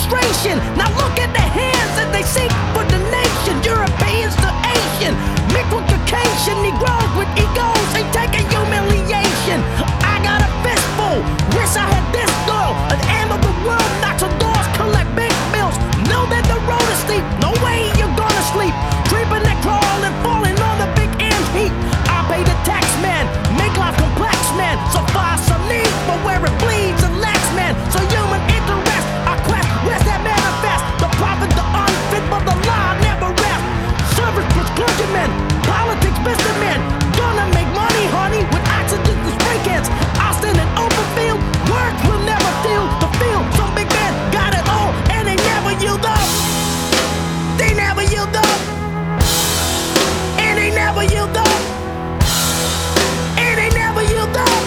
administration. Now look at the hands that they seek for donation. Europeans to Asian, mixed with Caucasian Negroes with egos, they taking humiliation. I got a fistful, wish I had this girl. An end of the world, knocks on doors, collect big bills. Know that the road is steep, no way you're gonna sleep. Creeping and crawling, falling on the big ant heap. I pay the tax man, make life complex man. Suffice some needs, but where it bleeds and lacks man. So human interest, I quest, where's that manifest? The prophet, the unfit, but the law never rest. Service plus clergymen, politics businessmen. Gonna make money, honey, with oxygen to spray cans. I stand in open field, words will never feel the field. Some big men got it all, and they never yield up. They never yield up. And they never yield up. And they never yield up.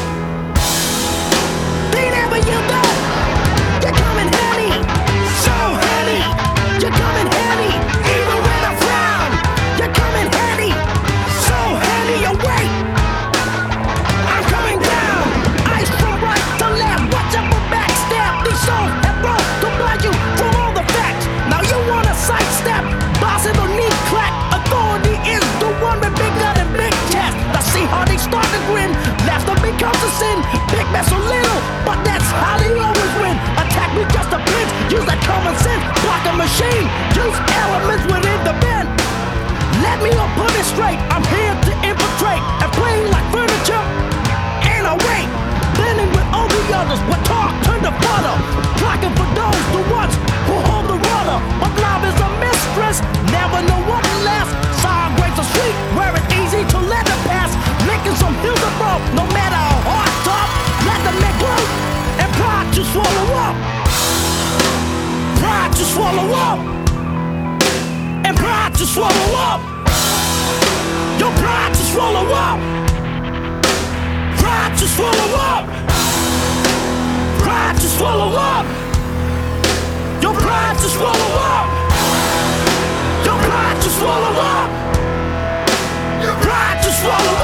They never yield up. You're coming heavy, so heavy. You're coming heavy, even with a frown. You're coming heavy, so heavy. Your weight, I'm coming down. Ice from right to left. Watch out for backstab. These souls have brought to blind you from all the facts. Now you wanna sidestep, bosses don't need clap. Authority is the one with big gun and big chest. Now see how they start to grin. Laughter becomes a sin. Big mess so little, but that's how they always win. Attack me just a pinch. Use that common sense. Block a machine. Use elements within the bend. Let me all put it straight. I'm here to infiltrate and play like furniture. And I wait, blending with all the others. What talk turn to butter. Blocking for those, the ones who hold the rudder. But love is a mistress, never know what lasts. Sour grapes are sweet, where it's easy to let it pass. Making some hills above, no matter how hard tough. Let them make room and pride to swallow up. Pride to swallow up. And pride to swallow up. Your pride to swallow up. Pride to swallow up. Pride to swallow up. Your pride to swallow up. Your pride to swallow up. Your pride to swallow up.